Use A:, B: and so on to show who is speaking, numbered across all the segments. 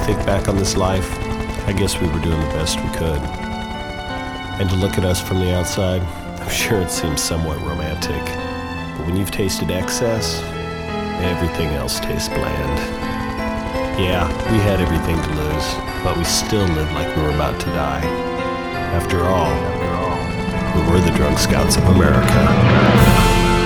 A: think back on this life, I guess we were doing the best we could. And to look at us from the outside, I'm sure it seems somewhat romantic. But when you've tasted excess, everything else tastes bland. Yeah, we had everything to lose, but we still lived like we were about to die. After all, we were the Drunk Scouts of America.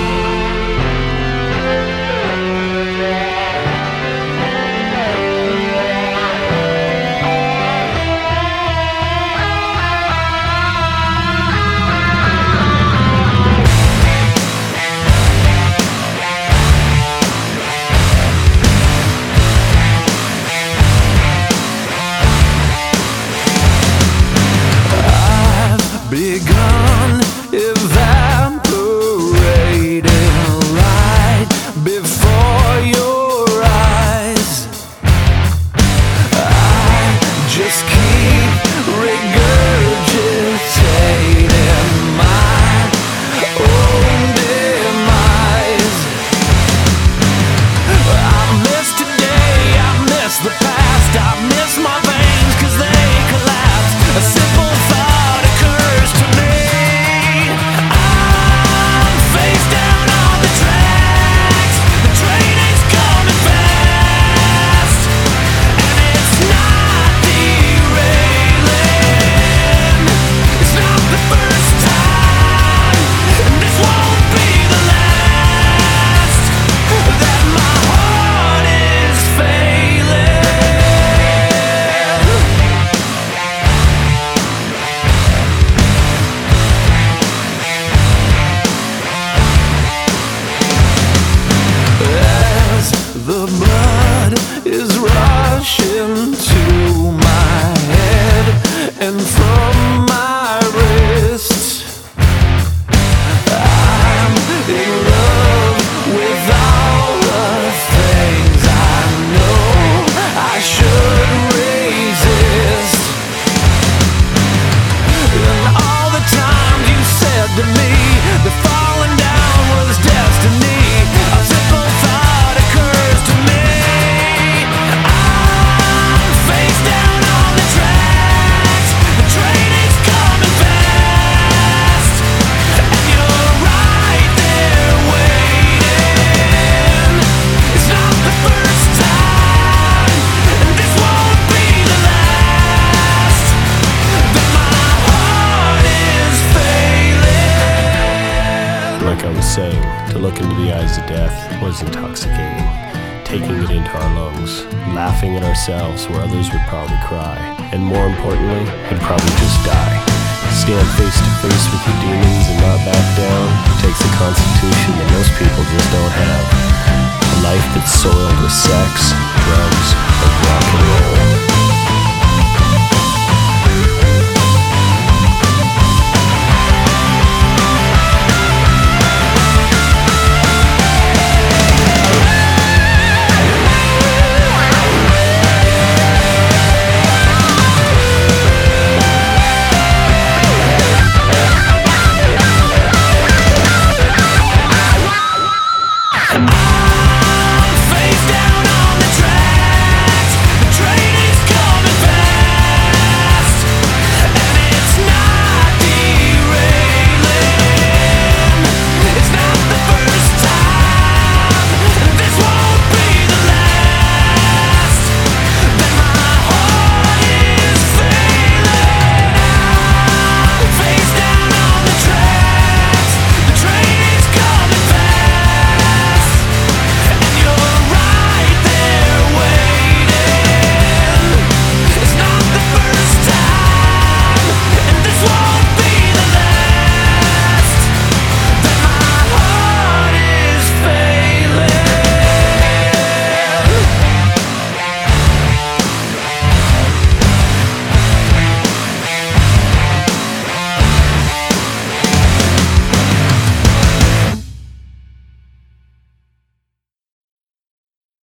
B: Begun evaporating right before your eyes. I just keep regurgitating my own demise. I miss today, I miss the past, I miss my veins 'cause they collapse. A simple thought occurs to me. I'm face down on the tracks. The train is coming fast, and it's not derailing. It's not the first time, and this won't be the last, that my heart is failing. As the blood is rushing to my head and from my wrists, I'm in love with all the things I know I should resist. And all the times you said to me that falling down was destiny, a simple thought occurs to me. I'm face down on the tracks. The train is coming fast, and you're right there waiting. It's not the first time, and this won't be the last, that my heart is failing.
A: Like I was saying, to look into the eyes of death was intoxicating. Taking it into our lungs, laughing at ourselves where others would probably cry, and more importantly, would probably just die. Stand face to face with your demons and not back down takes a constitution that most people just don't have. A life that's soiled with sex, drugs, and rock and roll.